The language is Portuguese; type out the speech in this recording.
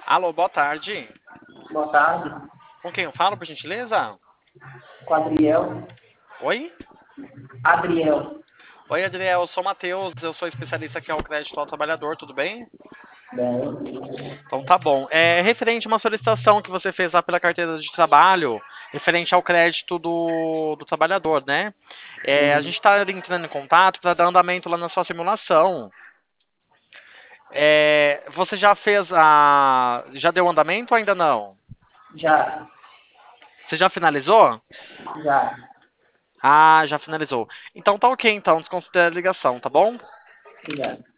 Alô, boa tarde. Boa tarde. Com quem eu falo, por gentileza? Com Adriel. Oi? Adriel. Oi, Adriel, eu sou o Matheus, eu sou especialista aqui ao crédito ao trabalhador, tudo bem? Bem. Então tá bom. É referente a uma solicitação que você fez lá pela carteira de trabalho, referente ao crédito do trabalhador, né? A gente Sim. está entrando em contato para dar andamento lá na sua simulação. Você já fez a. Já deu andamento ou ainda não? Já. Você já finalizou? Já. Ah, já finalizou. Então tá ok, então, desconsidera a ligação, tá bom? Obrigado.